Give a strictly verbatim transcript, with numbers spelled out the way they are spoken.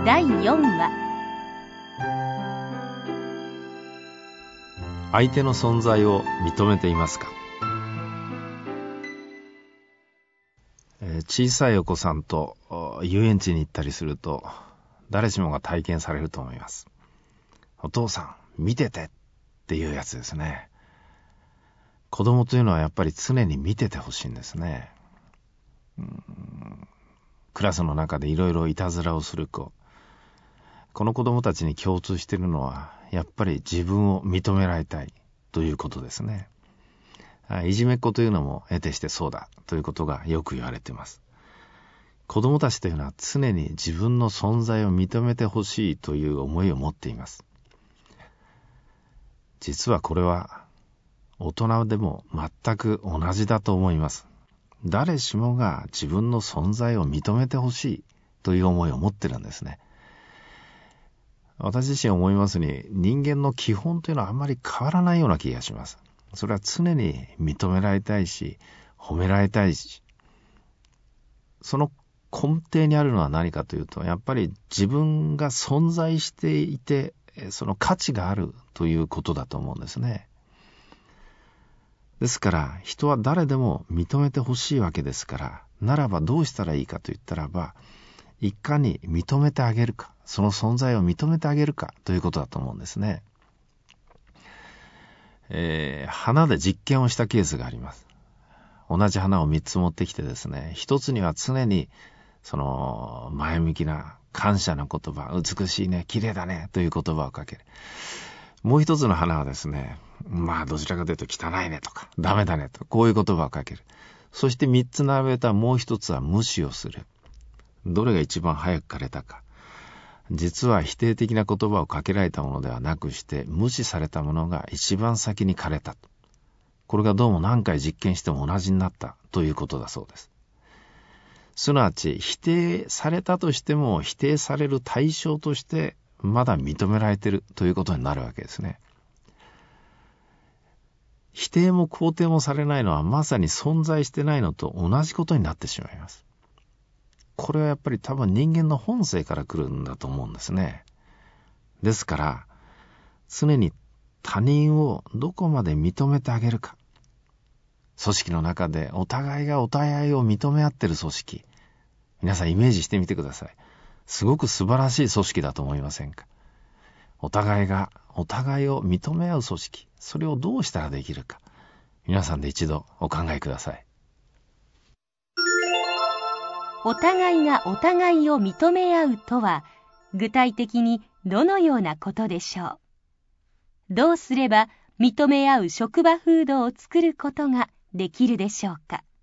だいよんわ。 相手の存在を認めていますか？えー、小さいお子さんと遊園地に行ったりすると誰しもが体験されると思います。お父さん見ててっていうやつですね。子供というのはやっぱり常に見ててほしいんですね。うーんクラスの中でいろいろいたずらをする子、この子供たちに共通しているのはやっぱり自分を認められたいということですね。いじめっ子というのも得てしてそうだということがよく言われています。子供たちというのは常に自分の存在を認めてほしいという思いを持っています。実はこれは大人でも全く同じだと思います。誰しもが自分の存在を認めてほしいという思いを持ってるんですね。私自身思いますに、人間の基本というのはあんまり変わらないような気がします。それは常に認められたいし、褒められたいし、その根底にあるのは何かというと、やっぱり自分が存在していて、その価値があるということだと思うんですね。ですから人は誰でも認めてほしいわけですから、ならばどうしたらいいかと言ったらば、いかに認めてあげるか、その存在を認めてあげるかということだと思うんですね。えー、花で実験をしたケースがあります。同じ花をみっつ持ってきてですね、一つには常にその前向きな感謝の言葉、美しいね、綺麗だねという言葉をかける。もう一つの花はですね、まあどちらかというと汚いねとかダメだねと、こういう言葉をかける。そして三つ並べたもう一つは無視をする。どれが一番早く枯れたか。実は否定的な言葉をかけられたものではなくして、無視されたものが一番先に枯れた。これがどうも何回実験しても同じになったということだそうです。すなわち否定されたとしても、否定される対象としてまだ認められているということになるわけですね。否定も肯定もされないのはまさに存在してないのと同じことになってしまいます。これはやっぱり多分人間の本性から来るんだと思うんですね。ですから常に他人をどこまで認めてあげるか。組織の中でお互いがお互いを認め合っている組織、皆さんイメージしてみてください。すごく素晴らしい組織だと思いませんか？お互いがお互いを認め合う組織、それをどうしたらできるか、皆さんで一度お考えください。 お互いがお互いを認め合うとは、具体的にどのようなことでしょう。どうすれば認め合う職場風土を作ることができるでしょうか。